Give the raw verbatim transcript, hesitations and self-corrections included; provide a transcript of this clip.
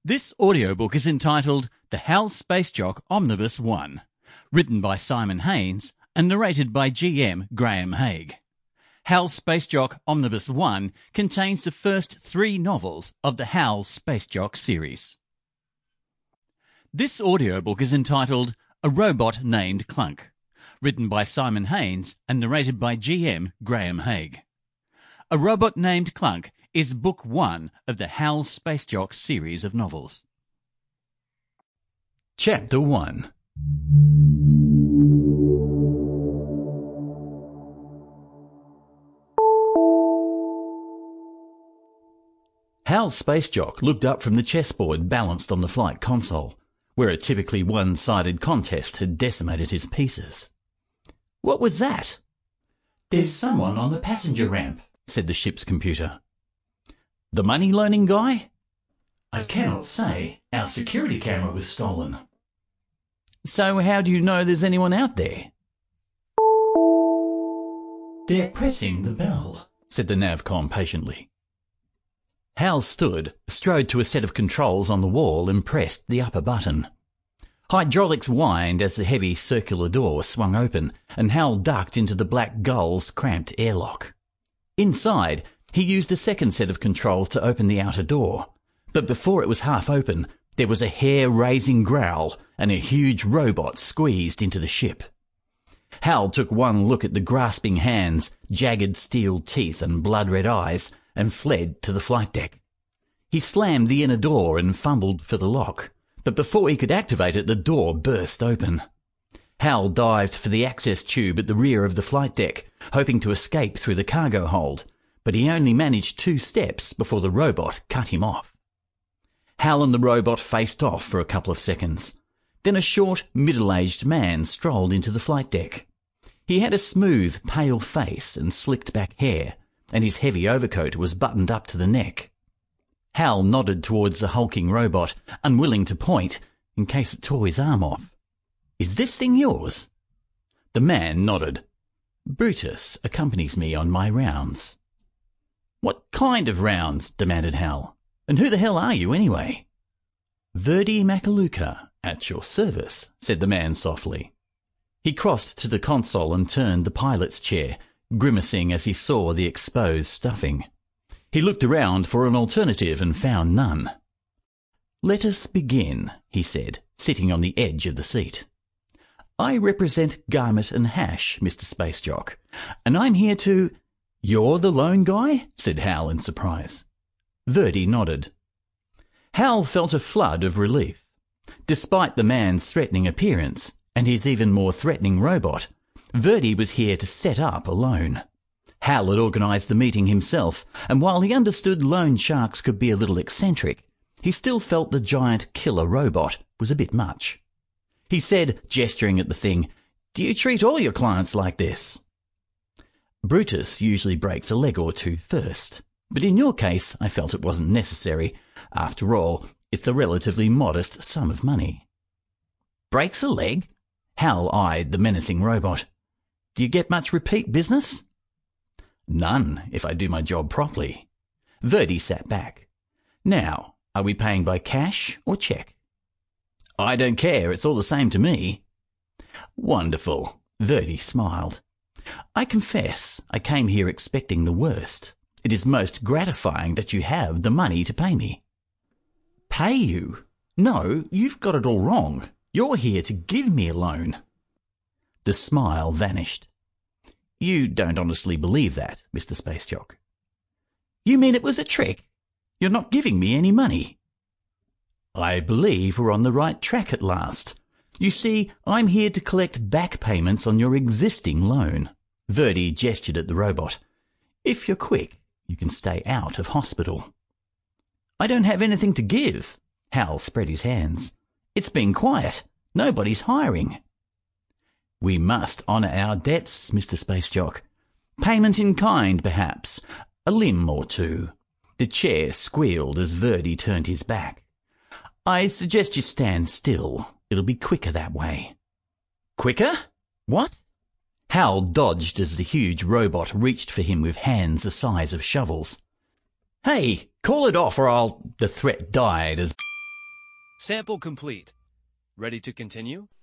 This audiobook is entitled The Hal Space Jock Omnibus one, written by Simon Haynes and narrated by G M Graham Haig. Hal Space Jock Omnibus one contains the first three novels of the Hal Space Jock series. This audiobook is entitled A Robot Named Clunk, written by Simon Haynes and narrated by G M Graham Haig. A Robot Named Clunk is Book one of the Hal Space Jock series of novels. Chapter one. Hal Space Jock looked up from the chessboard balanced on the flight console, where a typically one-sided contest had decimated his pieces. What was that? There's someone on the passenger ramp, said the ship's computer. The money-loaning guy? I cannot say. Our security camera was stolen. So how do you know there's anyone out there? They're pressing the bell, said the Navcom patiently. Hal stood, strode to a set of controls on the wall and pressed the upper button. Hydraulics whined as the heavy circular door swung open, and Hal ducked into the Black Gull's cramped airlock. Inside, he used a second set of controls to open the outer door, but before it was half open, there was a hair-raising growl and a huge robot squeezed into the ship. Hal took one look at the grasping hands, jagged steel teeth and blood-red eyes, and fled to the flight deck. He slammed the inner door and fumbled for the lock, but before he could activate it, the door burst open. Hal dived for the access tube at the rear of the flight deck, hoping to escape through the cargo hold, but he only managed two steps before the robot cut him off. Hal and the robot faced off for a couple of seconds. Then a short, middle-aged man strolled into the flight deck. He had a smooth, pale face and slicked-back hair, and his heavy overcoat was buttoned up to the neck. Hal nodded towards the hulking robot, unwilling to point, in case it tore his arm off. "Is this thing yours?" The man nodded. "Brutus accompanies me on my rounds." "What kind of rounds?" demanded Hal. "And who the hell are you, anyway?" "Verdi Macaluca, at your service," said the man softly. He crossed to the console and turned the pilot's chair, grimacing as he saw the exposed stuffing. He looked around for an alternative and found none. "Let us begin," he said, sitting on the edge of the seat. "I represent Garmet and Hash, Mister Space Jock, and I'm here to—" "You're the lone guy?" said Hal in surprise. Verdi nodded. Hal felt a flood of relief. Despite the man's threatening appearance, and his even more threatening robot, Verdi was here to set up alone. Hal had organised the meeting himself, and while he understood loan sharks could be a little eccentric, he still felt the giant killer robot was a bit much. He said, gesturing at the thing, "Do you treat all your clients like this?" "Brutus usually breaks a leg or two first, but in your case I felt it wasn't necessary. After all, it's a relatively modest sum of money." "Breaks a leg?" Hal eyed the menacing robot. "Do you get much repeat business?" "None, if I do my job properly." Verdi sat back. "Now, are we paying by cash or cheque?" "I don't care, it's all the same to me." "Wonderful." Verdi smiled. "I confess I came here expecting the worst. It is most gratifying that you have the money to pay me." "Pay you? No, you've got it all wrong. You're here to give me a loan." The smile vanished. "You don't honestly believe that, Mister Space Jock?" "You mean it was a trick? You're not giving me any money?" "I believe we're on the right track at last. You see, I'm here to collect back payments on your existing loan." Verdi gestured at the robot. "If you're quick, you can stay out of hospital." "I don't have anything to give." Hal spread his hands. "It's been quiet. Nobody's hiring." "We must honour our debts, Mister Space Jock. Payment in kind, perhaps. A limb or two." The chair squealed as Verdi turned his back. "I suggest you stand still. It'll be quicker that way." "Quicker? What?" Hal dodged as the huge robot reached for him with hands the size of shovels. "Hey, call it off or I'll—" The threat died as Sample complete. Ready to continue?